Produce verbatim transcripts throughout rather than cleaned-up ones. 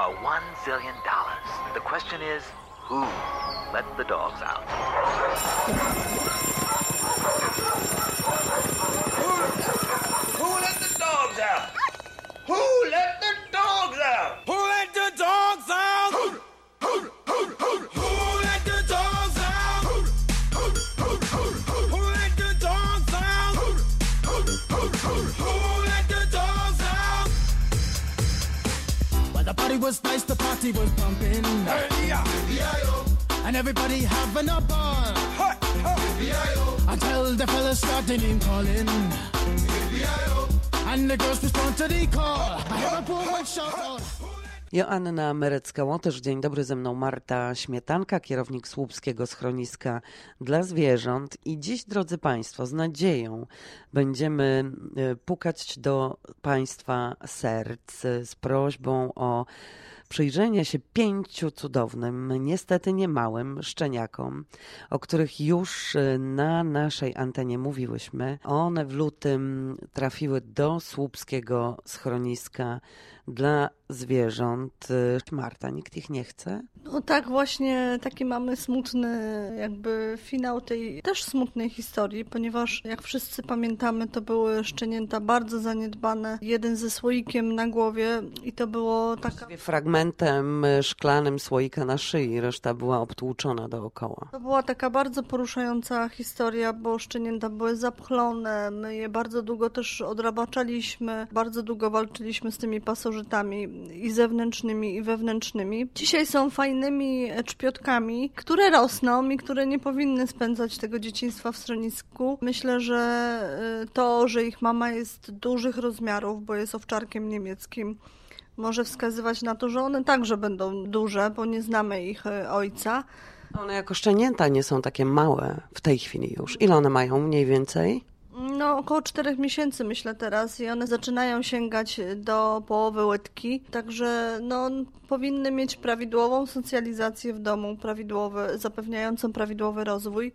are one zillion dollars. The question is, who let the dogs out? Who, who let the dogs out? Who let the dogs out? Who let the dogs out? Who, who, who, who, who let the dogs out? Who, who, who, who, who let the dogs out? Who, who, who, who, who let the dogs out? Well, the party was nice, the party was pumping. Hey, yeah, yeah, and everybody having a ball. hey, hey, yeah, until the fellas started name calling. yeah. And the girls respond to the call. I have a poor one shout out. Joanna Merecka-Łotysz, dzień dobry, ze mną Marta Śmietanka, kierownik Słupskiego Schroniska dla Zwierząt. I dziś, drodzy Państwo, z nadzieją będziemy pukać do Państwa serc z prośbą o przyjrzenie się pięciu cudownym, niestety niemałym szczeniakom, o których już na naszej antenie mówiłyśmy. One w lutym trafiły do Słupskiego Schroniska dla Zwierząt. Marta, nikt ich nie chce? No tak, właśnie taki mamy smutny jakby finał tej też smutnej historii, ponieważ jak wszyscy pamiętamy, to były szczenięta bardzo zaniedbane, jeden ze słoikiem na głowie i to było taka... Fragmentem szklanym słoika na szyi, reszta była obtłuczona dookoła. To była taka bardzo poruszająca historia, bo szczenięta były zapchlone, my je bardzo długo też odrabaczaliśmy, bardzo długo walczyliśmy z tymi pasożytami i zewnętrznymi, i wewnętrznymi. Dzisiaj są fajnymi czpiotkami, które rosną i które nie powinny spędzać tego dzieciństwa w schronisku. Myślę, że to, że ich mama jest dużych rozmiarów, bo jest owczarkiem niemieckim, może wskazywać na to, że one także będą duże, bo nie znamy ich ojca. One jako szczenięta nie są takie małe w tej chwili już. Ile one mają mniej więcej? No około czterech miesięcy myślę teraz i one zaczynają sięgać do połowy łydki, także no, powinny mieć prawidłową socjalizację w domu, prawidłowy, zapewniającą prawidłowy rozwój.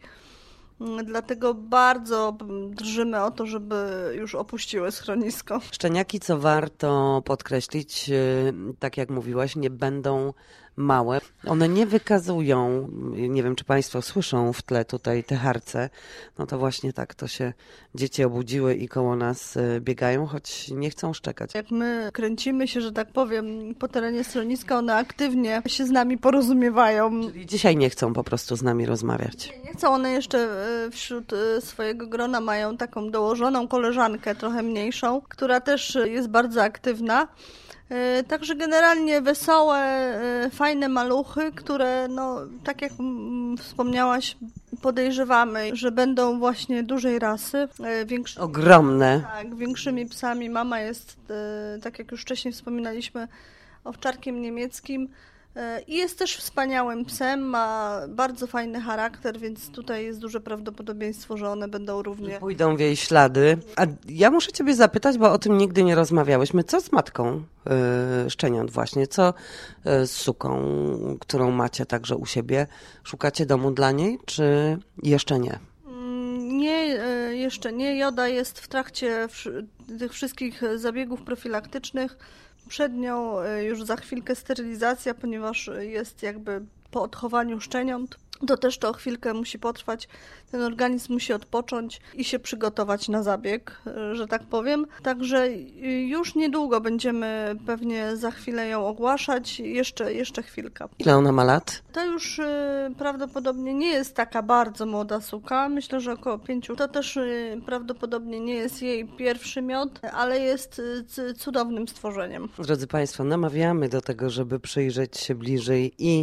Dlatego bardzo drżymy o to, żeby już opuściły schronisko. Szczeniaki, co warto podkreślić, tak jak mówiłaś, nie będą małe. One nie wykazują, nie wiem, czy Państwo słyszą w tle tutaj te harce, no to właśnie tak, to się dzieci obudziły i koło nas biegają, choć nie chcą szczekać. Jak my kręcimy się, że tak powiem, po terenie schroniska, one aktywnie się z nami porozumiewają. Czyli dzisiaj nie chcą po prostu z nami rozmawiać. Nie, nie chcą, one jeszcze wśród swojego grona mają taką dołożoną koleżankę, trochę mniejszą, która też jest bardzo aktywna. Także generalnie wesołe, fajne maluchy, które, no, tak jak wspomniałaś, podejrzewamy, że będą właśnie dużej rasy. Większy... Ogromne. Tak, większymi psami. Mama jest, tak jak już wcześniej wspominaliśmy, owczarkiem niemieckim. I jest też wspaniałym psem, ma bardzo fajny charakter, więc tutaj jest duże prawdopodobieństwo, że one będą równie... Pójdą w jej ślady. A ja muszę Ciebie zapytać, bo o tym nigdy nie rozmawiałyśmy. Co z matką yy, szczeniąt właśnie? Co yy, z suką, którą macie także u siebie? Szukacie domu dla niej, czy jeszcze nie? Nie, jeszcze nie. Joda jest w trakcie tych wszystkich zabiegów profilaktycznych. Przed nią już za chwilkę sterylizacja, ponieważ jest jakby po odchowaniu szczeniąt. To też to chwilkę musi potrwać. Ten organizm musi odpocząć i się przygotować na zabieg, że tak powiem. Także już niedługo będziemy pewnie za chwilę ją ogłaszać. Jeszcze, jeszcze chwilka. Ile ona ma lat? To już y, prawdopodobnie nie jest taka bardzo młoda suka. Myślę, że około pięciu. To też y, prawdopodobnie nie jest jej pierwszy miod, ale jest y, cudownym stworzeniem. Drodzy Państwo, namawiamy do tego, żeby przyjrzeć się bliżej i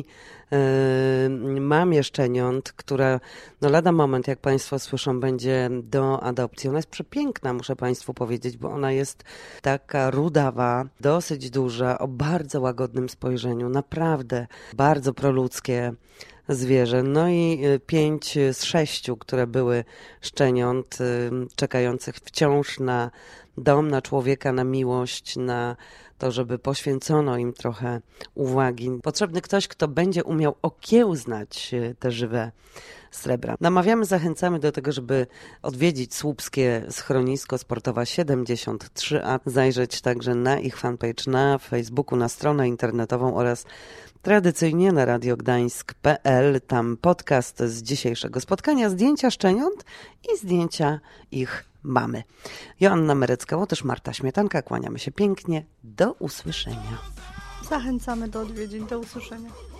yy, mamie szczeniąt, która no lada moment, jak Państwo słyszą, będzie do adopcji. Ona jest przepiękna, muszę Państwu powiedzieć, bo ona jest taka rudawa, dosyć duża, o bardzo łagodnym spojrzeniu, naprawdę bardzo proludzkie zwierzę. No i pięć z sześciu, które były szczeniąt czekających wciąż na dom, na człowieka, na miłość, na to, żeby poświęcono im trochę uwagi. Potrzebny ktoś, kto będzie umiał okiełznać te żywe srebra. Namawiamy, zachęcamy do tego, żeby odwiedzić Słupskie Schronisko Sportowa siedemdziesiąt trzy a, zajrzeć także na ich fanpage na Facebooku, na stronę internetową oraz tradycyjnie na radiogdańsk kropka p l. Tam podcast z dzisiejszego spotkania, zdjęcia szczeniąt i zdjęcia ich mamy. Joanna Merecka-Łotysz, Marta Śmietanka, kłaniamy się pięknie. Do usłyszenia. Zachęcamy do odwiedzin. Do usłyszenia.